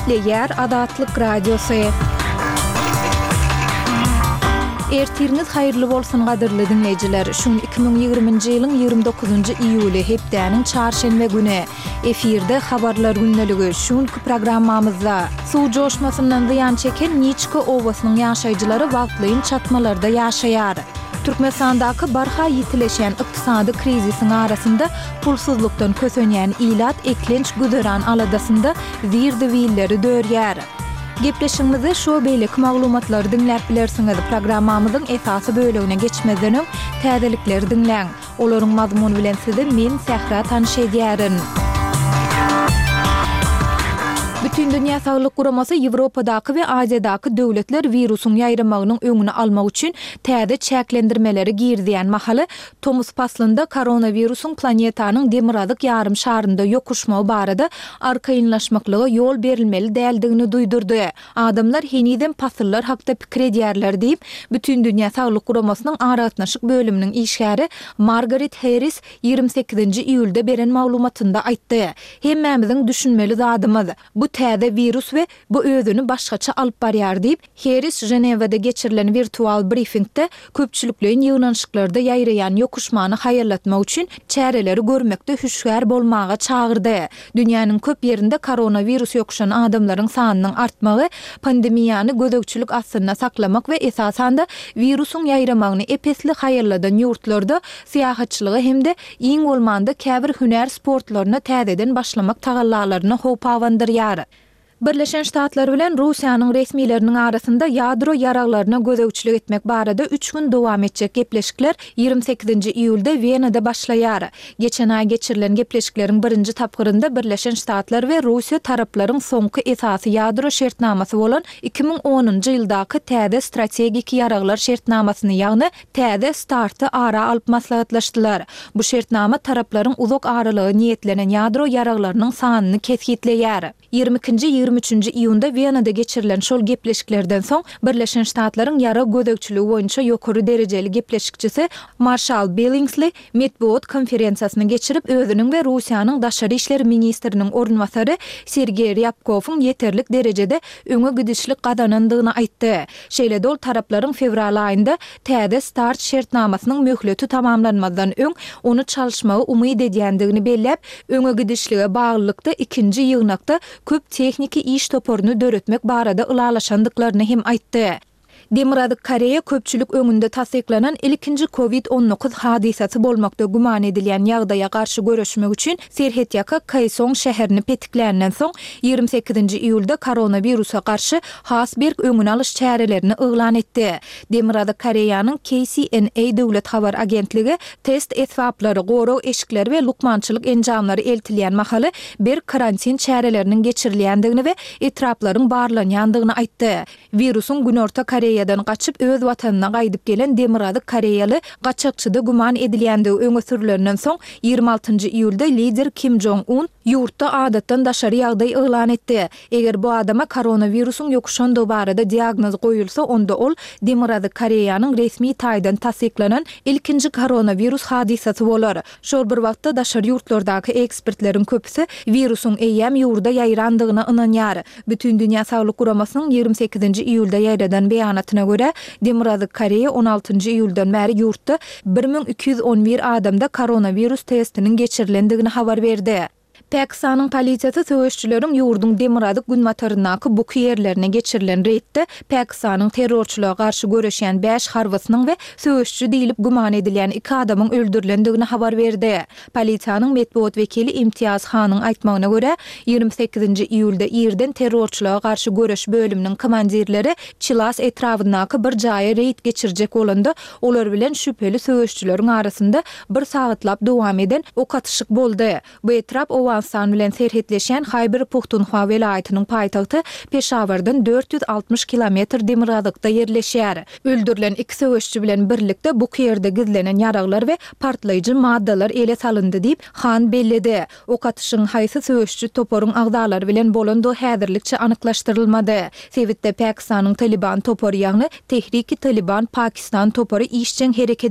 Ýer Adatlyk Radiosu. Ertiriniz hayırlı bolsun gadyrly dinleyijiler. Şun 2020-nji ýylyň 29-njy iýuly hepdäniň çarşembe güni efirde habarlar günneligi şunky programmamyzda suw joşmasyndan zyýan çeken Niçki owasynyň ýaşaýjylary wagtlyň çatmalarda ýaşaýar. Türkmenistandaky barha ýitileşen ykdysady krizisiň arasynda pulsuzlukdan kösenýän ilat eklenç güderan aladasynda zirdiwilleri dörýär. Gepleşigimizi şo beýlik maglumatlary dinläp bilersiňiz. Programmamyzyň esasy bölegine geçmeden öň täzelikleri dinläň. Olaryň mazmuny bilen sizi men Sähra tanışydýaryn. Bütün Dünya Sağlyk Guramasy Ýewropadaky we Aziýadaky döwletler virusyň ýaýramagynyň öňüni almak üçin täze çäklendirmeleri girdýän mahaly Tomus paslynda koronawirusyň planetanyň demirazyk ýarym şarynda ýokuşmagy barada arkaýynlaşmaklygy ýol berilmeli däldigini duýdurdy. Adamlar heniden pasyllar hakda pikir edýärler diýip Bütün Dünya Sağlyk Guramasynyň aratnaşyk bölüminiň işgäri Margaret Harris 28-nji iýulda beren maglumatynda aýtdy. Hemmämiziň düşünmeli zadymyz bu täze virus we bu özüni başgaça alyp barýar diýip Harris Jenewada geçirilen virtual briefingde köpçülikliň ýygnanşyklarda ýaýrayan ýokuşmany haýarlatmak üçin çäreleri görmekde hüşgär bolmaga çagyrdy. Dünýäniň köp ýerinde koronavirus ýokuşan adamlaryň sanynyň artmagy pandemiýany gödökçülük astyna saklamak we esasan da virusyň ýaýramagyny epesli haýarladan ýurtlarda syýahatçylygy hemde iň bolmanda käbir hünär sportlaryna täzeden başlamak tagallalaryna howp awandyrýar. Birleşen Ştatlar bilen Russiýanyň resmiýetleriniň arasynda ýadro ýaraglaryna gözegçilik etmek barada 3 gün dowam etjek gepleşikler 28-nji iýulda Wenada başlaýar. Geçen aý geçirilen gepleşikleriň birinji tapgyrynda Birleşen Ştatlar we Russiýa taraplaryň soňky esasy ýadro şertnamasy bolan 2010-njy ýyldaky täze strategik ýaraglar şertnamasyny ýagny täze starty ara alyp maslahatlaşdylar. Bu şertnama taraplaryň uzak aralygy niýetlenen ýadro ýaraglarynyň sanyny kesgitleýär. 23-nji iýunda Wenada geçirilen şol gepleşiklerden soň Birleşen Ştatlaryň ýara gödökçüligi boýunça ýokary derejeli gepleşikçisi Marshall Billingsley medbuat konferensiýasyny geçirip özüniň we Russiýanyň daşary işleri ministriniň ornwasary Sergey Ryabkowyň ýeterlik derejede öňe gidişlik gadanandygyny aýtdy. Şeýle dol taraplaryň fevral aýynda täze start şertnamasynyň möhleti tamamlanmadan öň onu çalışmagy umyd edýändigini belläp öňe gidişlige baglykda ikinji ýygnakda köp tekniki iş toporunu döretmek barada ılalaşandıklarını hem aýtdy. Demirazyk Koreýa köpçülük öňünde tasdiklanan ilkinji COVID-19 hadisasy bolmakda guman edilýän ýagdaýa garşy görüşmek üçin Serhet ýaka Kaesong şäherini petiklenden soň 28-nji iýulda koronawirusa garşy hasberg öňüni alyş çärelerini yglan etdi. Demirazyk Koreýanyň KCNA döwlet habar agentligi test esbaplary, goraw eşikleri we lukmançylyk enjamlary eltilýän mahaly bir karantin çäreleriniň geçirilýändigini we etraplaryň barlanýandygyny aýtdy. Virusyň Günorta Koreýa gaçyp öz watanyna gaýdyp gelen Demirazyk Koreýaly gaçakçyda guman edilýändigi öňe sürilenden soň 26-njy iýulda lider Kim Jong-un ýurtda adatdan daşary ýagdaý yglan etdi. Eger bu adama koronawirusyň ýokuşandy barada diagnoz goýulsa, onda ol Demirazyk Koreýanyň resmi taýdan tasdiklanan ilkinji koronavirus hadisasy bolar. Şol bir wagtda daşary ýurtlardaky ekspertleriň köpüsi virusyň eýäm ýurda ýaýrandygyna ynanýar. Bütün Dünya Sağlyk Guramasynyň 28-nji iýulda ýaýradan beýanatyna görä Demirazyk Koreýa 16-njy iýuldan bäri ýurtda 1211 adamda koronavirus testiniň geçirilendigini habar berdi. Pakistanyň polisiýasy söwüşçüleriň ýurdun Demirazyk günmatarynaky bu ýerlerine geçirilen reýtde Pakistanyň terrorçylyga garşy görüşýän 5 harwasynyň we söwüşçü diýilip guman edilýän 2 adamyň öldürilendigini habar berdi. Polisiýanyň medbuat wekili Imtiýaz Hanyň aýtmagyna görä 28-nji iýulda ýerden terrorçylyga garşy görüş bölüminiň komandirleri Chilas etrafyndaky bir jaýa reýt geçirjek bolanda olar bilen şüpheli söwüşçüleriň arasynda bir sagatlap dowam eden ok atyşyk boldy. Bu etrap Afganistan bilen serhetleşen Hayber Puxtunxwa welaýatynyň paýtagty Peşawardan 460 kilometr demirazykda ýerleşýär. Öldürilen 2 söwüşçü bilen birlikde bu ýerde gizlenen ýaraglar we partlaýjy maddalar ele salyndy diýip Han bellidi. Ok atyşyň haýsy söwüşçü toporyň agdalary bilen bolando häzirlikçe anyklaşdyrylmady. Sewitde Pakistanyň Taliban topory ýagny Tehrik-i Taliban Pakistan topory işçiň hereket